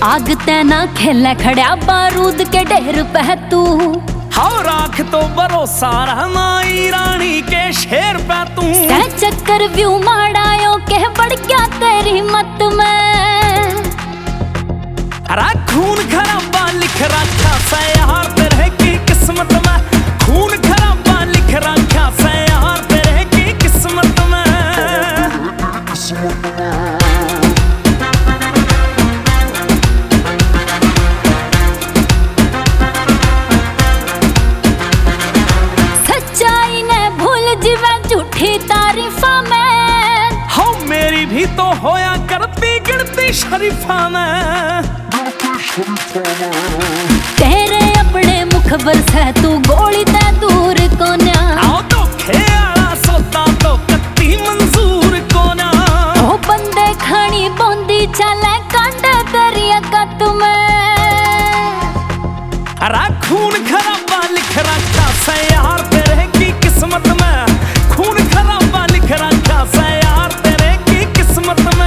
आग तेना खेला खड़ा बारूद के ढेर पे तू। हाँ राख तो भरोसा रहमाई रानी के शेर पे तू। चक्कर व्यू माड़ायो के बढ़ गया तेरी मत में। अरे खून खराबा लिख रखा से यार तेरे की किस्मत में। खून खराबा लिख रखा से यार तेरे की किस्मत में। सच्चाई ने भूल जीवे झूठी तारीफा में। हो मेरी भी तो होया करती गिनती शरीफा में। तेरे अपने मुखबर से तू गोली ते दूर कोन्या। आओ तो खेला सोता तो कत्ती मंजूर कोना। ओ बंदे खानी बोंदी चले कांडे दरिया कत में। अरे खून खराबा लिख रखा से यार तेरे की किस्मत में। खून खराबा लिख रखा से यार तेरे की किस्मत में।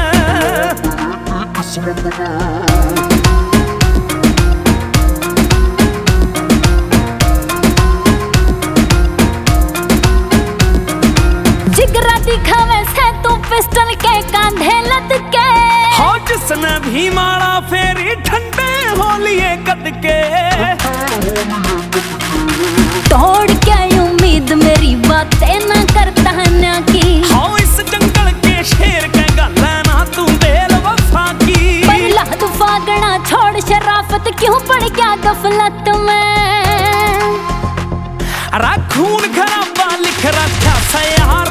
जिगरा दिखावे से तू पिस्टल के कांधे लद के। हाँ जिसने भी मारा फेरी ठंडे हो लिए कद के। तोड़ के उम्मीद मेरी बातें ना करता ना की। हाँ इस जंगल के शेर के गले ना तू दिल वफा की। पहला दफा गना छोड़ शराफत क्यों पड़ गया गफलत में। अरे खून खराबा लिख रखा से यार